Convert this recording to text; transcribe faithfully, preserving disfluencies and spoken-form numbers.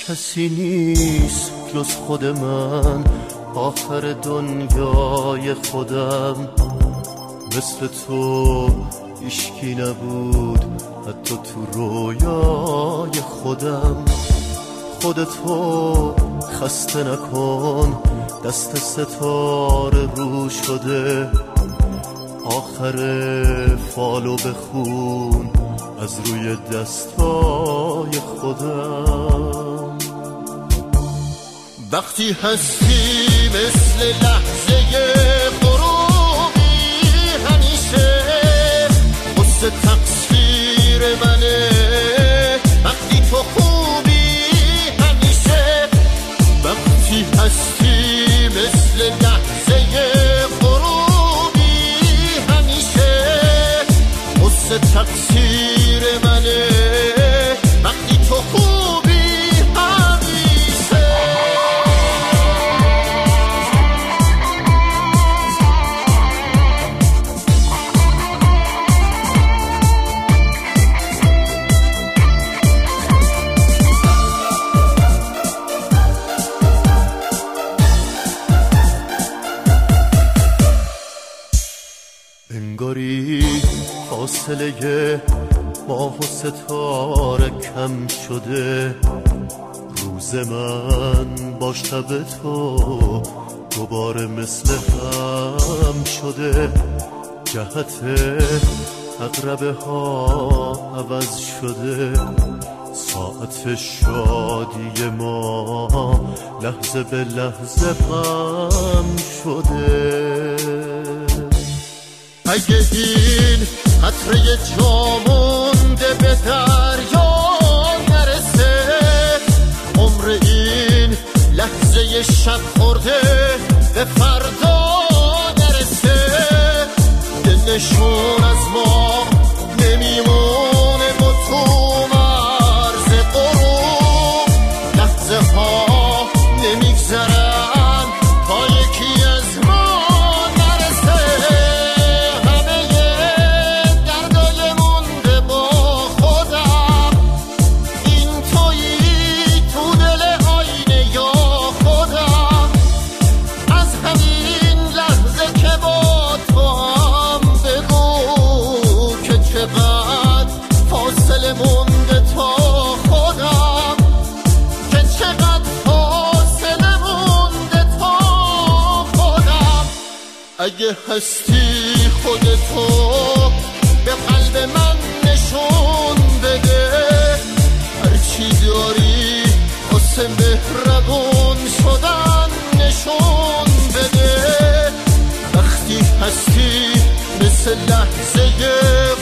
کسی نیست جز خود من، آخر دنیای خودم. مثل تو هیچکی نبود حتی تو رویای خودم. خودتو خسته نکن، دست ستاره رو شده، آخر فالو بخون از روی دستای خودم. وقتی هستی مثل لحظه غروبی، همیشه قصه تقصیر منه. وقتی تو خوبی همیشه، وقتی هستی مثل لحظه غروبی، همیشه قصه تقصیر منه. وقتی تو خوبی انگاری فاصله ماه و ستاره کم شده. روز من با شب تو دوباره مثل هم شده. جهت عقربه ها عوض شده، ساعت شادی ما لحظه به لحظه غم شده. اگه این قطره جا مونده به دریا نرسه، عمر این لحظه شب خورده به فردا نرسه. دلشون از ما نمیمونه با تو مرز غروب. لحظه ها نمیگذرن تا یکی از ما مونده تا خودم، که چقدر فاصله مونده تا خودم. اگه هستی خودتو به قلب من نشون بده، هرچی داری واسه مهربون شدن نشون بده. وقتی هستی مثل لحظه